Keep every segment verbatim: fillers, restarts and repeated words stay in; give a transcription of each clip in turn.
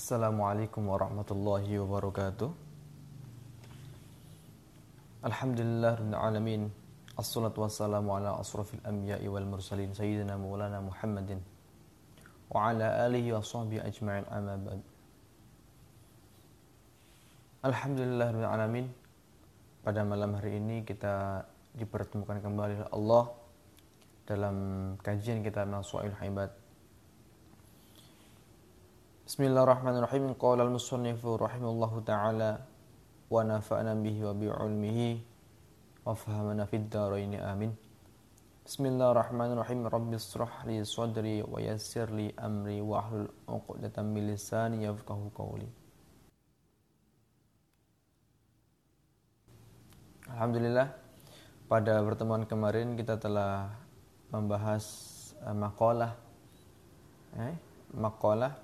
Assalamualaikum warahmatullahi wabarakatuh. Alhamdulillahirabbil alamin. Assalatu wassalamu ala asrafil anbiya'i wal mursalin sayyidina maulana Muhammadin wa ala alihi wa sahbihi ajma'in, amma ba'd. Alhamdulillahirabbil alamin. Pada malam hari ini kita dipertemukan kembali oleh Allah dalam kajian kita Naswail Haibat. Bismillahirrahmanirrahim. Qala al-musannifu rahimahullahu ta'ala wa nafa'na bihi wa bi'ilmihi wa fahamana fid dharaini amin. Bismillahirrahmanirrahim. Rabbi ishrah li sadri wa yassir li amri wa hlul 'uqdatam min lisani yafqahu qawli. Alhamdulillah, pada pertemuan kemarin kita telah membahas uh, makalah eh, makalah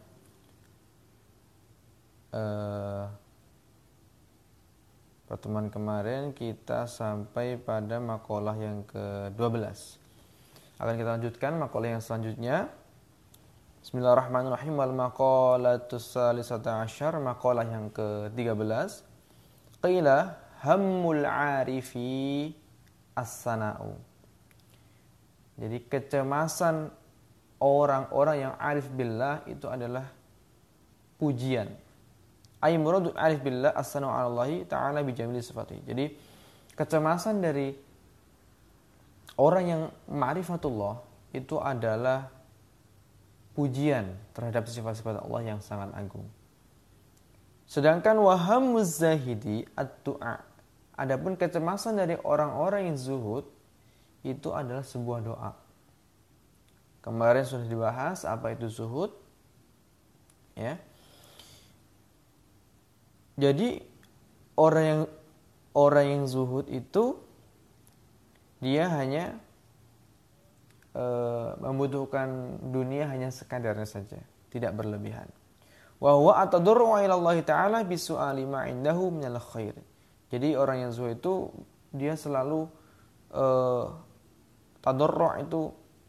Uh, pertemuan kemarin kita sampai pada makalah yang ke dua belas. Akan kita lanjutkan makalah yang selanjutnya. Bismillahirrahmanirrahim. Wal maqalatus salisata asyar, makalah yang ke tiga belas. Qila hammul arifi as-sana'u. Jadi kecemasan orang-orang yang arif billah itu adalah pujian. Ay muradu alif billah as-sana'u 'ala Allah ta'ala bi jamili sifatihi. Jadi kecemasan dari orang yang ma'rifatullah itu adalah pujian terhadap sifat-sifat Allah yang sangat agung. Sedangkan wahamuz zahidi ad-du'a. Adapun kecemasan dari orang-orang yang zuhud itu adalah sebuah doa. Kemarin sudah dibahas apa itu zuhud. Ya. Jadi orang yang orang yang zuhud itu dia hanya e, membutuhkan dunia hanya sekadarnya saja, tidak berlebihan. Wa huwa atadarru ila Allah taala bi su'ali ma indahu minal khair. Jadi orang yang zuhud itu dia selalu e, tadarru itu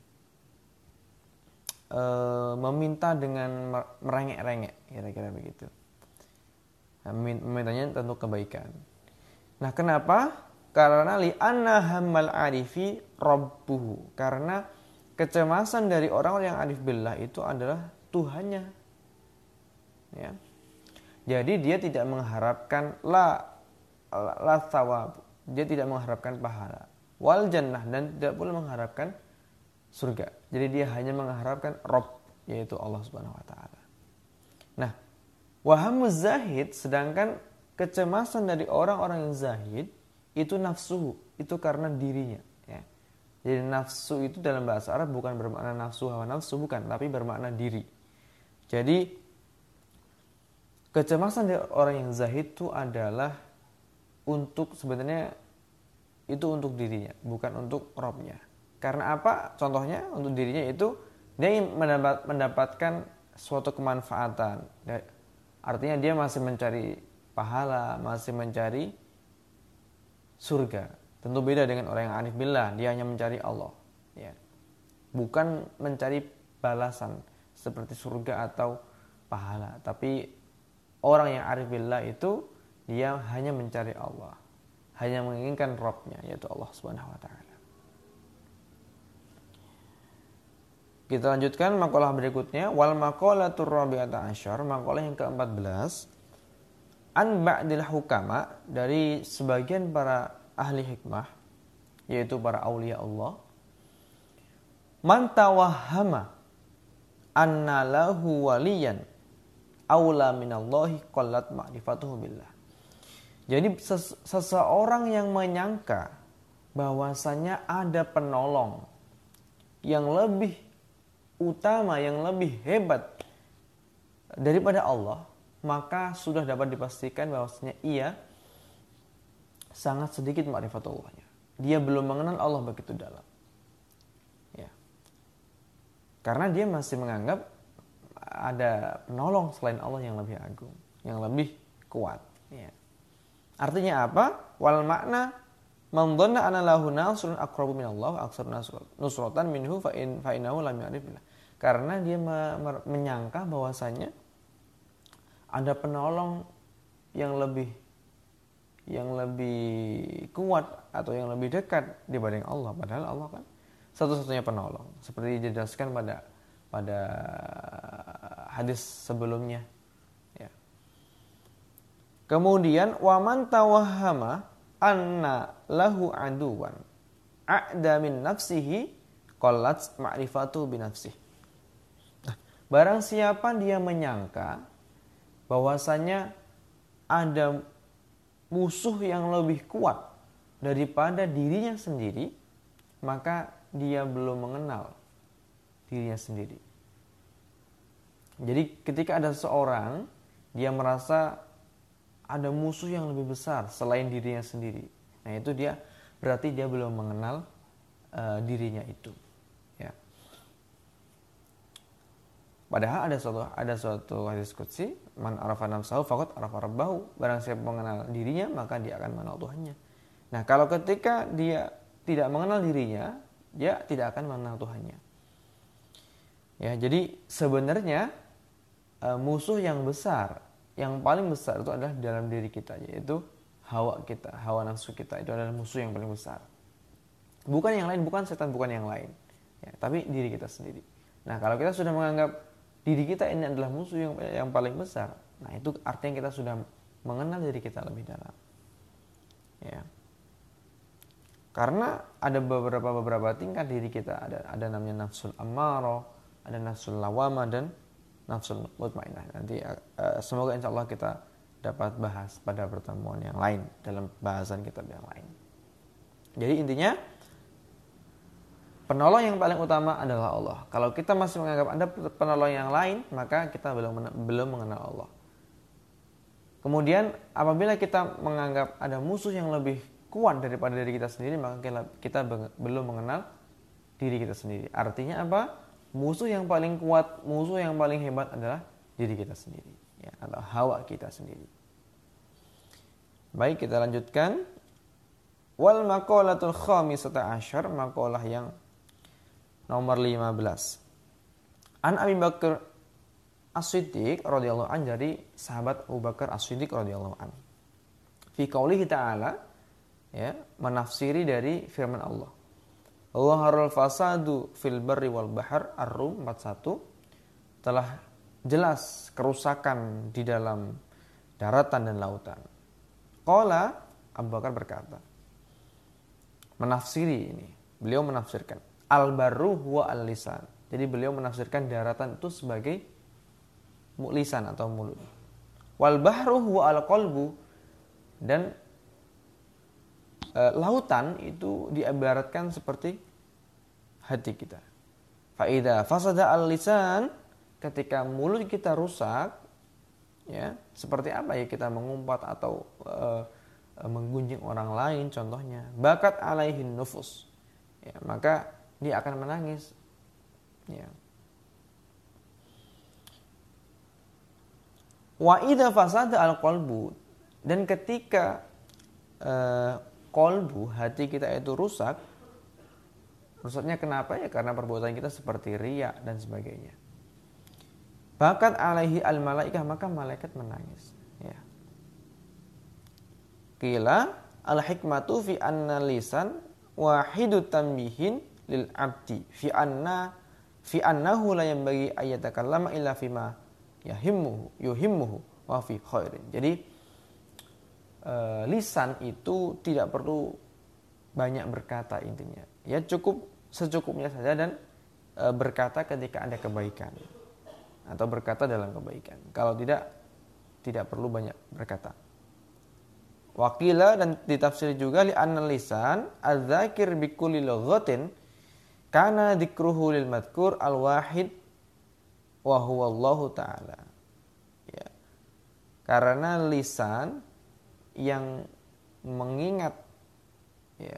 e, meminta dengan merengek-rengek, kira-kira begitu. Memintanya tentu kebaikan. Nah, kenapa? Karena li anna hammal arifi rabbuhu. Karena kecemasan dari orang yang arif billah itu adalah Tuhannya. Ya. Jadi dia tidak mengharapkan la la thawab. Dia tidak mengharapkan pahala. Wal jannah, dan tidak pula mengharapkan surga. Jadi dia hanya mengharapkan Rabb, yaitu Allah Subhanahu wa taala. Nah, wahamuz zahid, sedangkan kecemasan dari orang-orang yang zahid itu nafsu, itu karena dirinya. Ya. Jadi nafsu itu dalam bahasa Arab bukan bermakna nafsu hawa nafsu, bukan, tapi bermakna diri. Jadi kecemasan dari orang yang zahid itu adalah untuk sebenarnya itu untuk dirinya, bukan untuk Rabbnya. Karena apa? Contohnya untuk dirinya itu dia ingin mendapat, mendapatkan suatu kemanfaatan. Artinya dia masih mencari pahala, masih mencari surga. Tentu beda dengan orang yang arif billah, dia hanya mencari Allah. Ya. Bukan mencari balasan seperti surga atau pahala. Tapi orang yang arif billah itu dia hanya mencari Allah. Hanya menginginkan Rabbnya, yaitu Allah Subhanahu wa taala. Kita lanjutkan makalah berikutnya. Wal maqalatur rabi'ata asyar, makalah yang keempat belas. An ba'dil hukama, dari sebagian para ahli hikmah, yaitu para aulia Allah. Man tawahhama anna lahu waliyan aula minallahi qallat ma'rifatuhu billah. Jadi ses- seseorang yang menyangka bahwasanya ada penolong yang lebih utama, yang lebih hebat daripada Allah, maka sudah dapat dipastikan bahwasanya ia sangat sedikit ma'rifatullahnya. Dia belum mengenal Allah begitu dalam. Ya. Karena dia masih menganggap ada penolong selain Allah yang lebih agung, yang lebih kuat. Ya. Artinya apa? Wal makna man dhanna anna lahu nasrun aqrabu minallah aksar nusratan minhu fa in fa innahu lam ya'rif billah. Karena dia me- me- menyangka bahwasanya ada penolong yang lebih yang lebih kuat atau yang lebih dekat dibanding Allah, padahal Allah kan satu-satunya penolong, seperti dijelaskan pada pada hadis sebelumnya, ya. Kemudian waman tawahhama anna lahu aduwan a'da min nafsihi qallat ma'rifatu bi nafsihi. Nah, barang siapa dia menyangka bahwasanya ada musuh yang lebih kuat daripada dirinya sendiri, maka dia belum mengenal dirinya sendiri. Jadi ketika ada seseorang, dia merasa ada musuh yang lebih besar selain dirinya sendiri, nah itu dia berarti dia belum mengenal uh, dirinya itu, ya. Padahal ada suatu ada suatu hadis qudsi, man arafa nafsahu faqad arafa rabbahu. Barang siapa mengenal dirinya, maka dia akan mengenal Tuhannya. Nah, kalau ketika dia tidak mengenal dirinya, dia tidak akan mengenal Tuhannya. Ya, jadi sebenarnya uh, musuh yang besar, yang paling besar itu adalah di dalam diri kita, yaitu hawa kita, hawa nafsu kita. Itu adalah musuh yang paling besar. Bukan yang lain, bukan setan, bukan yang lain. Ya, tapi diri kita sendiri. Nah, kalau kita sudah menganggap diri kita ini adalah musuh yang yang paling besar, nah itu artinya kita sudah mengenal diri kita lebih dalam, ya. Karena ada beberapa beberapa tingkat diri kita, ada ada namanya nafsul ammarah, ada nafsul lawamah, dan nafsul mutmainnah. Nanti uh, semoga insya Allah kita dapat bahas pada pertemuan yang lain dalam bahasan kitab yang lain. Jadi intinya, penolong yang paling utama adalah Allah. Kalau kita masih menganggap ada penolong yang lain, maka kita belum belum mengenal Allah. Kemudian apabila kita menganggap ada musuh yang lebih kuat daripada diri kita sendiri, maka kita belum mengenal diri kita sendiri. Artinya apa? Musuh yang paling kuat, musuh yang paling hebat adalah diri kita sendiri, ya, atau hawa kita sendiri. Baik, kita lanjutkan. Wal maqalatul khamisata asyar, maqalah yang nomor lima belas. An Abi Bakar As-Siddiq radhiyallahu an, dari sahabat Abu Bakar As-Siddiq radhiyallahu an. Fi qaulihi ta'ala, ya, menafsiri dari firman Allah. Zaharul fasadu fil barri wal bahr, Ar-Rum empat puluh satu. Telah jelas kerusakan di dalam daratan dan lautan. Qala, Abu Bakar berkata, menafsiri ini, beliau menafsirkan al-barru huwa al-lisan. Jadi beliau menafsirkan daratan itu sebagai lisan atau mulut. Wal bahru huwa al-qalbu, dan e, lautan itu diibaratkan seperti hati kita. Fa idza fasada al-lisan, ketika mulut kita rusak, ya, seperti apa ya, kita mengumpat atau e, e, menggunjing orang lain contohnya, bakat alaihin nufus, ya, maka dia akan menangis, ya. Wa idza fasada al-qalbu, dan ketika uh, qalbu, hati kita itu rusak, rusaknya kenapa ya? Karena perbuatan kita seperti riya dan sebagainya. Bakat alaihi al-malaikah, maka malaikat menangis, ya. Qila al-hikmatu fi anna lisan wahidu tanbihin lil abdi fi anna fi annahu la yanbaghi ayatakallama illa fima yahimmuhu yuhimmuhu wa fi khairin. Jadi e, lisan itu tidak perlu banyak berkata, intinya ya cukup secukupnya saja, dan e, berkata ketika ada kebaikan atau berkata dalam kebaikan. Kalau tidak, tidak perlu banyak berkata. Wakila, dan ditafsir juga li anna lisan adzakir bi kulli lughatin kana dzikruhu lil madhkur al wahid wa huwa Allahu taala, ya. Karena lisan yang mengingat, ya,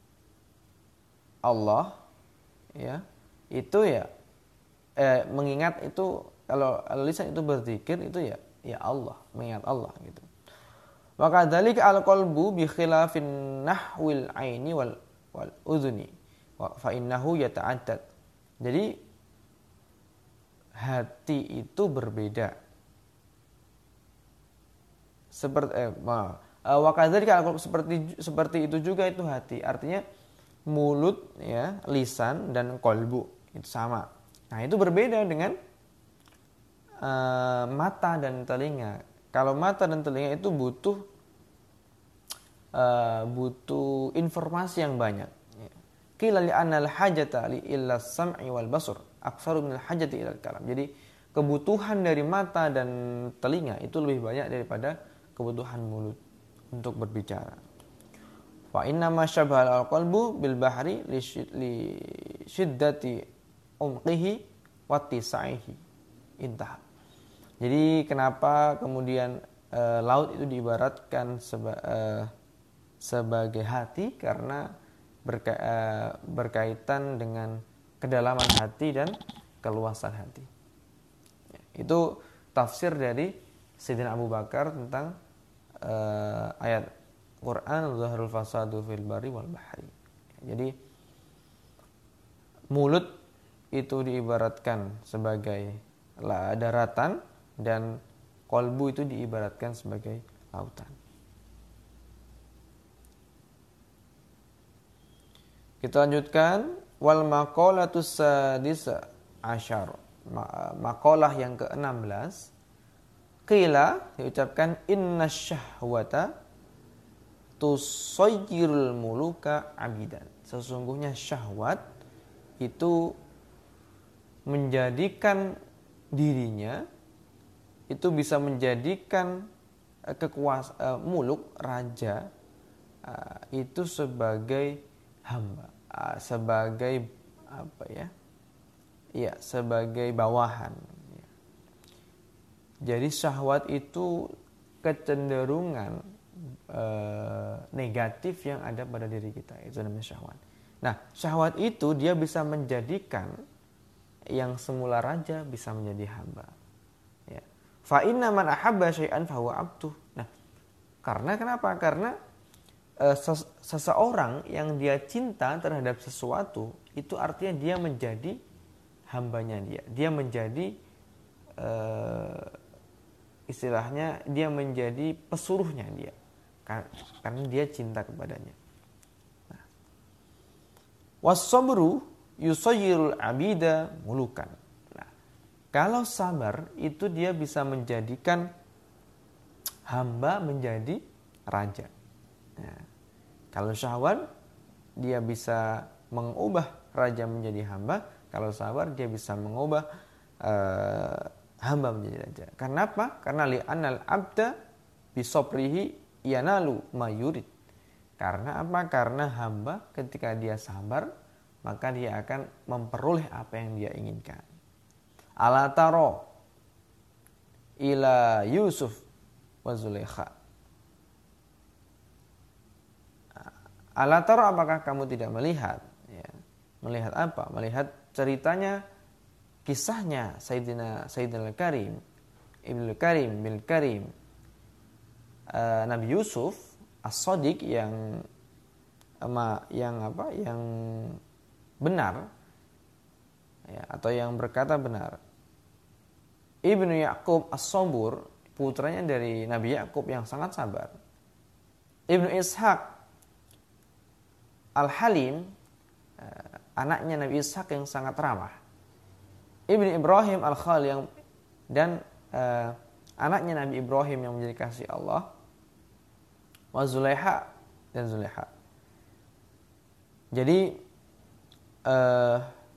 Allah, ya, itu ya eh, mengingat itu, kalau lisan itu berzikir itu ya ya Allah, mengingat Allah gitu. Wa kadzalika al-qalbu bi khilafin nahwil aini wal wal udhuni wa fa innahu yata'addad. Jadi hati itu berbeda seperti eh, ma- eh, wakadzalika al-qalbu, seperti seperti itu juga itu hati. Artinya mulut ya, lisan dan kolbu itu sama. Nah, itu berbeda dengan uh, mata dan telinga. Kalau mata dan telinga itu butuh uh, butuh informasi yang banyak. Qila li anna al-hajata li illa sam'i wal basar aktsaru min al-hajati ila al-kalam. Jadi kebutuhan dari mata dan telinga itu lebih banyak daripada kebutuhan mulut untuk berbicara. Wa inna ma syabahal al-qalbu bil bahri li syiddati umqihi wa tisaihi. Intah. Jadi kenapa kemudian e, laut itu diibaratkan seba, e, sebagai hati, karena berka, e, berkaitan dengan kedalaman hati dan keluasan hati. Itu tafsir dari Sayyidina Abu Bakar tentang e, ayat Quran zaharul fasadu fil bari wal bahri. Jadi mulut itu diibaratkan sebagai daratan dan kolbu itu diibaratkan sebagai lautan. Kita lanjutkan wal maqalatus sadisa asyar. Maqalah yang ke-enam belas. Qila diucapkan inna syahwata tusayyirul muluka abidan. Sesungguhnya syahwat itu menjadikan dirinya, itu bisa menjadikan kekuasaan uh, muluk raja uh, itu sebagai hamba, uh, sebagai apa ya? Iya, sebagai bawahan. Jadi syahwat itu kecenderungan uh, negatif yang ada pada diri kita, itu namanya syahwat. Nah, syahwat itu dia bisa menjadikan yang semula raja bisa menjadi hamba. Ya. Fa inna man ahabba syai'an fa huwa abduh. Nah, karena kenapa? Karena e, ses- seseorang yang dia cinta terhadap sesuatu itu artinya dia menjadi hambanya dia. Dia menjadi e, istilahnya dia menjadi pesuruhnya dia. Karena dia cinta kepadanya. Nah. Was-sabru yusayyirul abida mulukan. Nah, kalau sabar itu dia bisa menjadikan hamba menjadi raja. Nah, kalau syahwat dia bisa mengubah raja menjadi hamba. Kalau sabar dia bisa mengubah uh, hamba menjadi raja. Karena apa? Karena li'anal abda bisabrihi yanalu mayurid. Karena apa? Karena hamba ketika dia sabar maka dia akan memperoleh apa yang dia inginkan. Ala taro ila Yusuf wa Zulaikha. Ala taro, apakah kamu tidak melihat? Ya. Melihat apa? Melihat ceritanya, kisahnya Sayyidina Sayyidina Al-Karim, Ibnu Karim bil Karim, uh, Nabi Yusuf As-Shadiq yang yang apa? Yang benar ya, atau yang berkata benar. Ibnu Ya'qub As-Sabur, putranya dari Nabi Ya'qub yang sangat sabar. Ibnu Ishaq Al-Halim, anaknya Nabi Ishaq yang sangat ramah. Ibnu Ibrahim Al-Khalil yang dan uh, anaknya Nabi Ibrahim yang menjadi kasih Allah. Wa Zulaikha dan Zulaikha. Jadi Uh,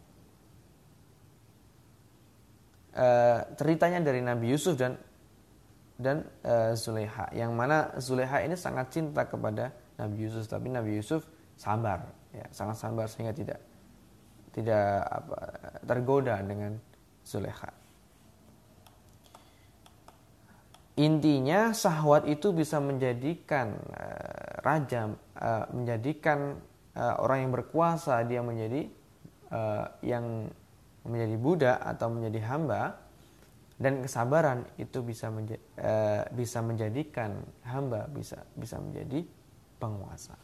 uh, ceritanya dari Nabi Yusuf dan dan uh, Zulaikha, yang mana Zulaikha ini sangat cinta kepada Nabi Yusuf, tapi Nabi Yusuf sabar, ya, sangat sabar sehingga tidak tidak apa, tergoda dengan Zulaikha. Intinya syahwat itu bisa menjadikan uh, raja, uh, menjadikan Uh, orang yang berkuasa dia menjadi uh, yang menjadi budak atau menjadi hamba, dan kesabaran itu bisa menja- uh, bisa menjadikan hamba bisa bisa menjadi penguasa.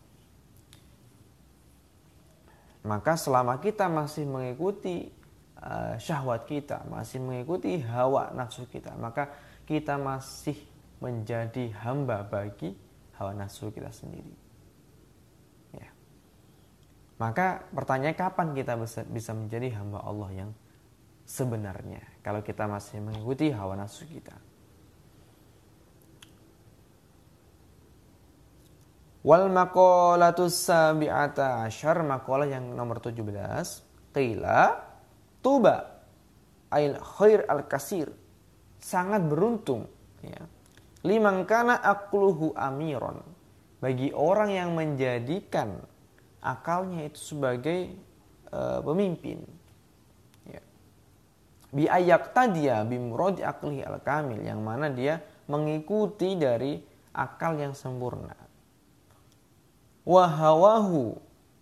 Maka selama kita masih mengikuti uh, syahwat kita, masih mengikuti hawa nafsu kita, maka kita masih menjadi hamba bagi hawa nafsu kita sendiri. Ya. Maka pertanyaan kapan kita bisa menjadi hamba Allah yang sebenarnya kalau kita masih mengikuti hawa nafsu kita. Wal maqalatus sabi'ata asyar, maqalah yang nomor tujuh belas, qila tuba ail khair al kasir, sangat beruntung ya, liman kana aqluhu amiron, bagi orang yang menjadikan akalnya itu sebagai uh, pemimpin ya. Bi ayak tadiya bi muradi aqlihi al kamil, yang mana dia mengikuti dari akal yang sempurna. Wahawahu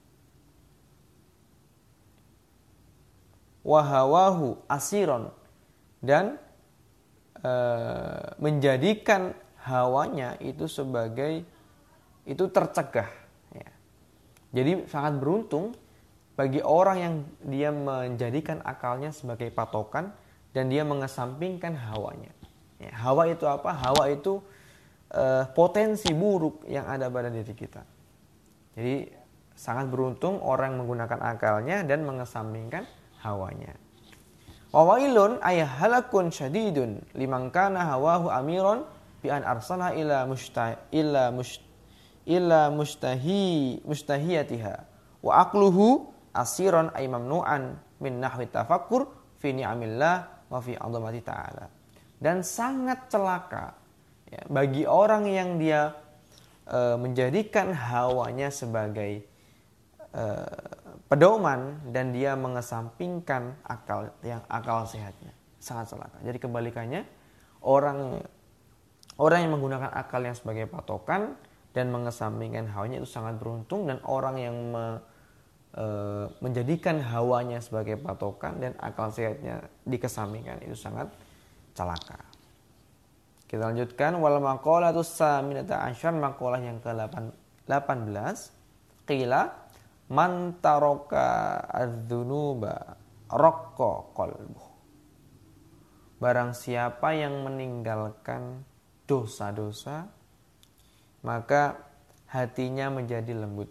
wahawahu asiron, dan e, menjadikan hawanya itu sebagai itu tercegah ya. Jadi sangat beruntung bagi orang yang dia menjadikan akalnya sebagai patokan dan dia mengesampingkan hawanya ya. Hawa itu apa? Hawa itu e, potensi buruk yang ada pada diri kita. Jadi sangat beruntung orang menggunakan akalnya dan mengesampingkan hawanya. Wawailun ay halakun syadidun liman kana hawahu amiron bi an arsala ila musta ila must ila mustahi mustahiyatiha wa aqluhu asiron ay mamnu'an min nahwi tafakkur fi ni'amillah wa fi 'azamati ta'ala. Dan sangat celaka ya, bagi orang yang dia menjadikan hawanya sebagai uh, pedoman dan dia mengesampingkan akal yang akal sehatnya, sangat celaka. Jadi kebalikannya, orang orang yang menggunakan akal yang sebagai patokan dan mengesampingkan hawanya itu sangat beruntung, dan orang yang me, uh, menjadikan hawanya sebagai patokan dan akal sehatnya dikesampingkan itu sangat celaka. Kita lanjutkan, wal maqalatus saminata asyar, maqalah yang ke delapan belas, qila man taraka adz-dzunuba raqqa qalbuh, barang siapa yang meninggalkan dosa-dosa maka hatinya menjadi lembut.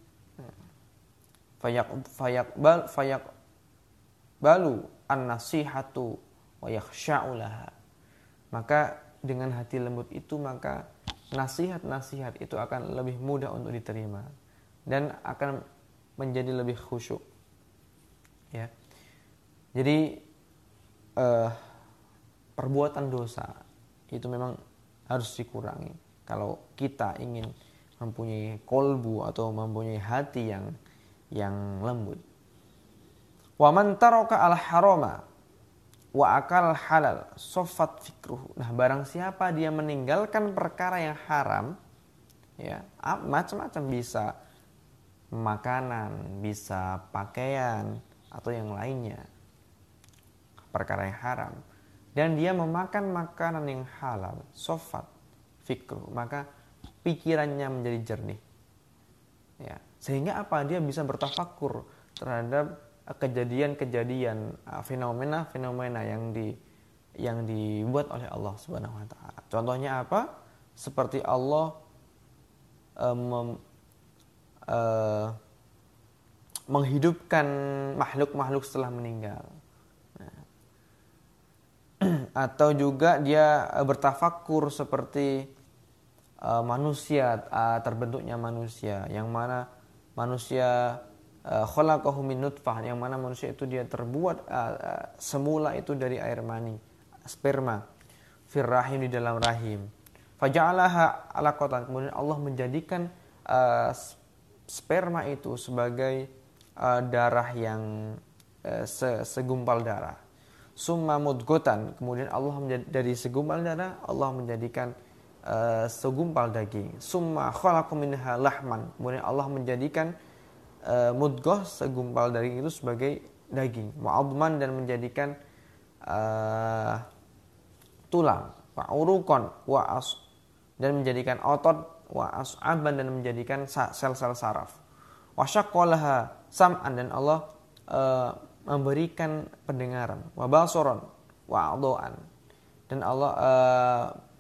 Fayak fayak bal fayak balu an-nasihatu wa yakhsha'u laha, maka dengan hati lembut itu maka nasihat-nasihat itu akan lebih mudah untuk diterima dan akan menjadi lebih khusyuk ya. Jadi eh, perbuatan dosa itu memang harus dikurangi kalau kita ingin mempunyai kolbu atau mempunyai hati yang yang lembut. Wa man taraka al harama wa akal halal sofat fikruhu. Nah, barang siapa dia meninggalkan perkara yang haram ya, macam-macam, bisa makanan, bisa pakaian atau yang lainnya, perkara yang haram, dan dia memakan makanan yang halal, sofat fikruhu, maka pikirannya menjadi jernih ya, sehingga apa, dia bisa bertafakur terhadap kejadian-kejadian, fenomena-fenomena yang di yang dibuat oleh Allah Subhanahu wa taala. Contohnya apa? Seperti Allah um, uh, menghidupkan makhluk-makhluk setelah meninggal. Nah, atau juga dia bertafakur seperti uh, manusia, uh, terbentuknya manusia, yang mana manusia khalaqahu min nutfah, yang mana manusia itu dia terbuat uh, uh, semula itu dari air mani, sperma, fir rahim, di dalam rahim. Faja'alaha alaqatan, kemudian Allah menjadikan uh, sperma itu sebagai uh, darah yang uh, se- segumpal darah. Summa mudghatan, kemudian Allah menjadi, dari segumpal darah Allah menjadikan uh, segumpal daging. Summa khalaqa minha lahman, kemudian Allah menjadikan Uh, mudghah, segumpal daging itu sebagai daging, wa'adman, dan menjadikan uh, tulang, wa'urukon, wa'as, dan menjadikan otot, wa'as'aban, dan menjadikan sel-sel saraf, wasyaqqalaha sam'an, dan Allah uh, memberikan pendengaran, wabasoron, wa'adoan, dan Allah uh,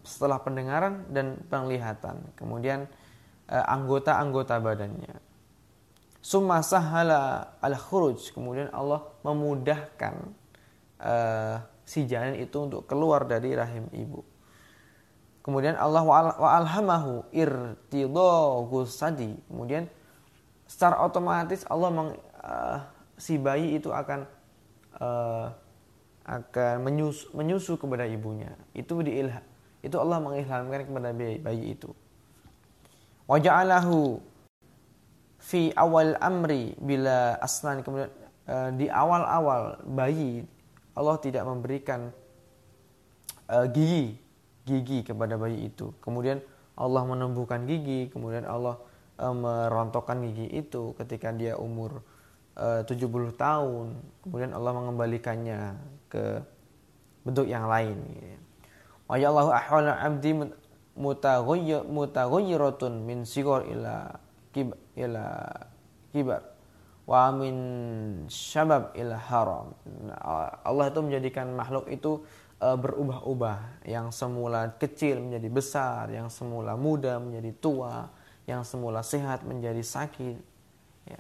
setelah pendengaran dan penglihatan, kemudian uh, anggota-anggota badannya. Summa sahala al-khuruj, kemudian Allah memudahkan uh, si janin itu untuk keluar dari rahim ibu. Kemudian Allah wa alhamahu irtidahu sadi, kemudian secara otomatis Allah meng, uh, si bayi itu akan uh, akan menyusu, menyusu kepada ibunya. Itu diilham, itu Allah mengilhamkan kepada bayi, bayi itu. Wa ja'alahu fi awal amri bila asnan, kemudian uh, di awal-awal bayi Allah tidak memberikan uh, gigi gigi kepada bayi itu. Kemudian Allah menumbuhkan gigi, kemudian Allah uh, merontokkan gigi itu ketika dia umur uh, tujuh puluh tahun, kemudian Allah mengembalikannya ke bentuk yang lain. Wa ya'allahu ahwala 'abdi mutaghayyir mutaghayyiratun min sighar ila kib ila kibar wa min syabab ila haram. Allah itu menjadikan makhluk itu uh, berubah-ubah, yang semula kecil menjadi besar, yang semula muda menjadi tua, yang semula sehat menjadi sakit, ya.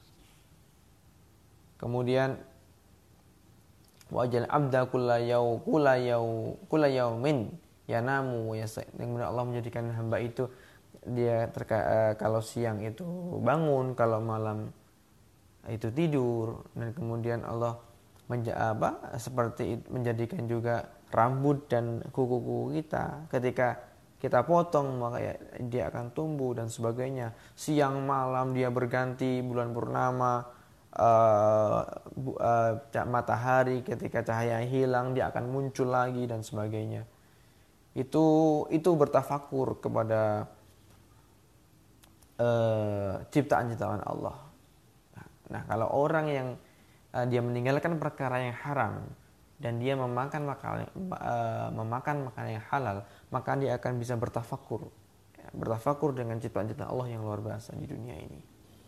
Kemudian wajal abda kullayaw kullayaw kullayawmin yanamu ya, kemudian Allah menjadikan hamba itu dia terka, uh, kalau siang itu bangun, kalau malam itu tidur, dan kemudian Allah menja, apa, seperti menjadikan juga rambut dan kuku-kuku kita ketika kita potong maka ya, dia akan tumbuh dan sebagainya. Siang malam dia berganti, bulan purnama, uh, uh, matahari ketika cahaya hilang dia akan muncul lagi dan sebagainya. Itu itu bertafakur kepada Uh, ciptaan-ciptaan Allah. Nah, kalau orang yang uh, dia meninggalkan perkara yang haram dan dia memakan makanan uh, memakan makanan yang halal, maka dia akan bisa bertafakur, ya, bertafakur dengan ciptaan-ciptaan Allah yang luar biasa di dunia ini.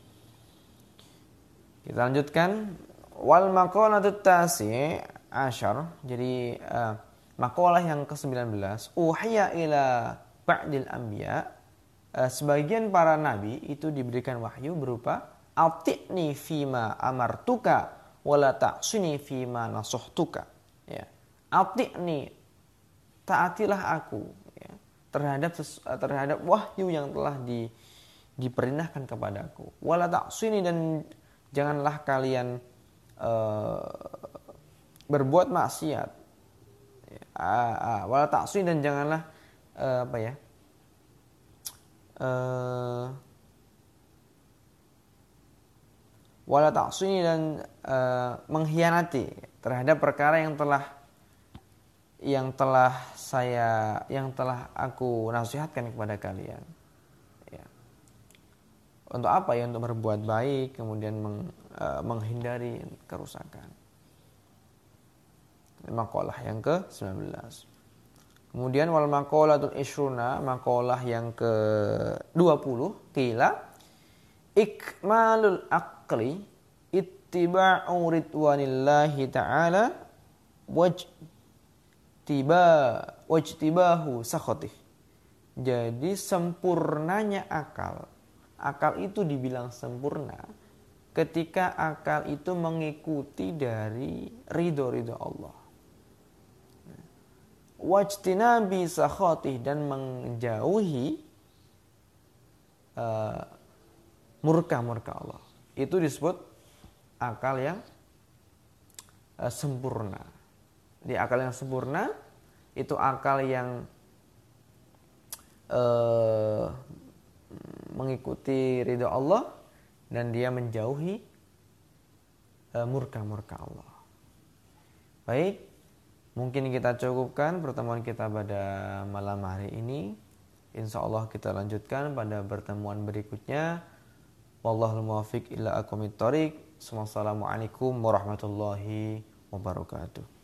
Kita lanjutkan wal maqalatut tasi' asyar. Jadi uh, maqalah yang kesembilan belas, uhiya ila ba'dil anbiya. Uh, sebagian para nabi itu diberikan wahyu berupa ati'ni fima amartuka wala ta'sini fima nasuhtuka, ya. Ati'ni, taatilah aku, ya, terhadap terhadap wahyu yang telah di, diperintahkan kepadaku. Wala ta'sini, dan janganlah kalian uh, berbuat maksiat, ya. uh, uh, wala ta'sini, dan janganlah uh, apa ya Uh, wala ta'sini, dan uh, mengkhianati terhadap perkara yang telah yang telah saya yang telah aku nasihatkan kepada kalian, ya. Untuk apa ya? Untuk berbuat baik, kemudian meng, uh, menghindari kerusakan. Maqalah yang ke sembilan belas. Kemudian wal maqalatul ishruna, maqalah yang ke dua puluh, qila ikmalul aqli ittiba'u ridwanillahi ta'ala wajtiba wajtibahu sakhotih. Jadi sempurnanya akal. Akal itu dibilang sempurna ketika akal itu mengikuti dari ridho-ridho Allah. Wajtinabi sakhotih, dan menjauhi uh, murka-murka Allah. Itu disebut akal yang uh, sempurna. Di akal yang sempurna itu akal yang uh, mengikuti ridho Allah dan dia menjauhi uh, murka-murka Allah. Baik. Mungkin kita cukupkan pertemuan kita pada malam hari ini. Insya Allah kita lanjutkan pada pertemuan berikutnya. Wallahul muwaffiq ila aqwamit thoriq. Wassalamualaikum warahmatullahi wabarakatuh.